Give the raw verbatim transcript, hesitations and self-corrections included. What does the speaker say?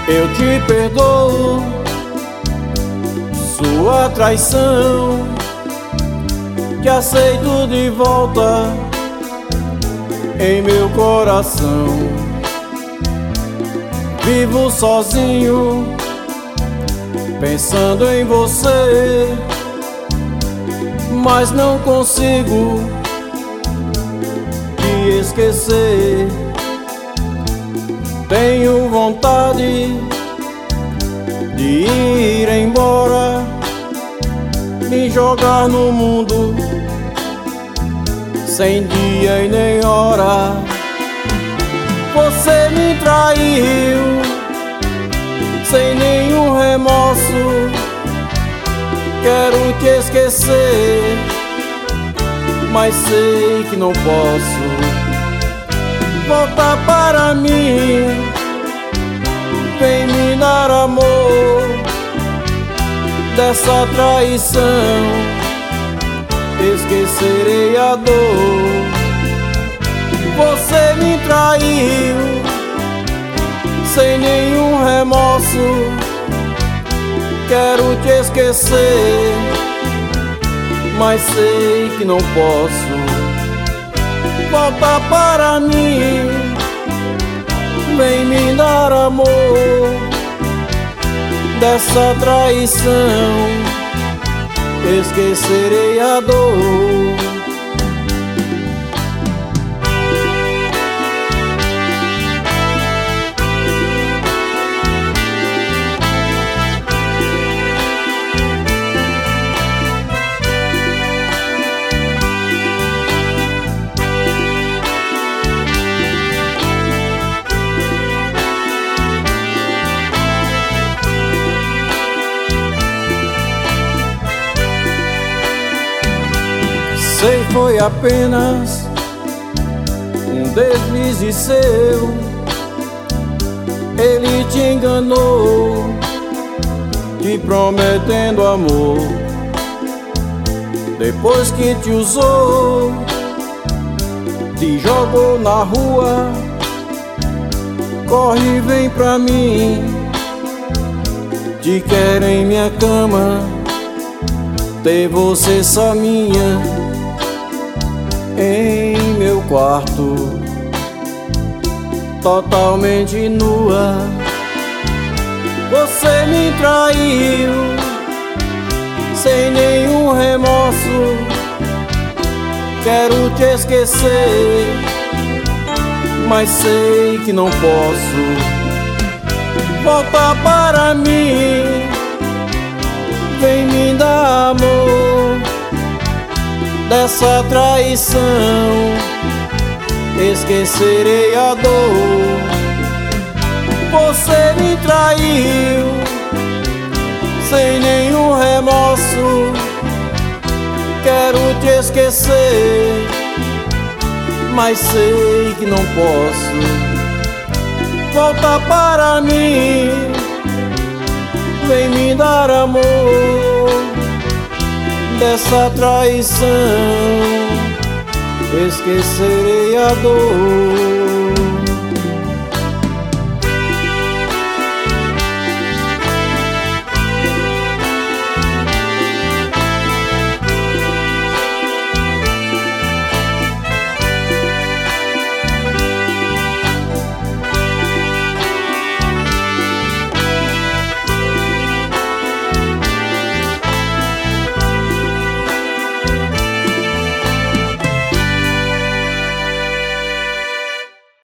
Eu te perdoo sua traição, te aceito de volta em meu coração. Vivo sozinho, pensando em você, mas não consigo te esquecer. Tenho vontade de ir embora, me jogar no mundo sem dia e nem hora. Você me traiu sem nenhum remorso. Quero te esquecer, mas sei que não posso. Volta para mim, vem me dar amor. Dessa traição esquecerei a dor. Você me traiu sem nenhum remorso. Quero te esquecer, mas sei que não posso. Volta para mim, vem me dar amor. Dessa traição esquecerei a dor. Sei, foi apenas um deslize seu. Ele te enganou, te prometendo amor. Depois que te usou, te jogou na rua. Corre, vem pra mim, te quero em minha cama. Ter você só minha em meu quarto, totalmente nua. Você me traiu sem nenhum remorso. Quero te esquecer, mas sei que não posso. Volta para mim, vem me dar amor. Dessa traição esquecerei a dor. Você me traiu sem nenhum remorso. Quero te esquecer, mas sei que não posso. Volta para mim, vem me dar amor. Dessa traição esquecerei a dor.